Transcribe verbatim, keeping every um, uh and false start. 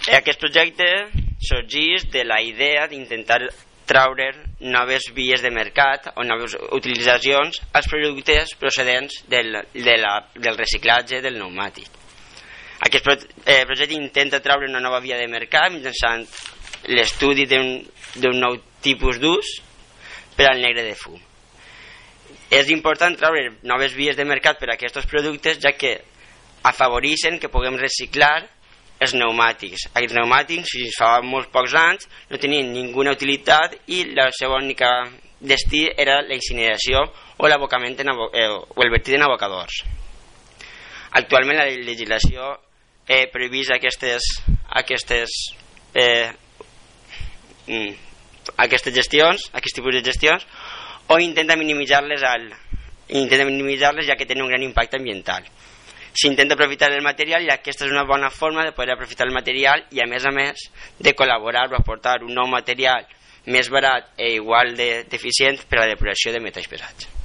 Aquest projecte sorgeix de la idea d'intentar traure noves vies de mercat o noves utilitzacions als productes procedents del, de la, del reciclatge del pneumàtic. Aquest pro, eh, projecte intenta traure una nova via de mercat mitjançant l'estudi d'un nou tipus d'ús per al negre de fum. És important treure noves vies de mercat per a aquests productes, ja que afavoreixen que puguem reciclar els pneumàtics. Aquests pneumàtics, fins fa molts pocs anys, no tenien ninguna utilitat i la seva única destí era la incineració o l'abocament eh, o el vertit en abocadors. Actualment la legislació eh, prohibeix aquestes, aquestes, eh, mm, aquestes gestions, aquests tipus de gestions, o intenta minimitzar-les al, intenta minimitzar-les ja que tenen un gran impacte ambiental. S'intenta aprofitar el material i aquesta és una bona forma de poder aprofitar el material i a més a més de col·laborar o aportar un nou material més barat i igual d'eficient per a la depuració de metalls pesats.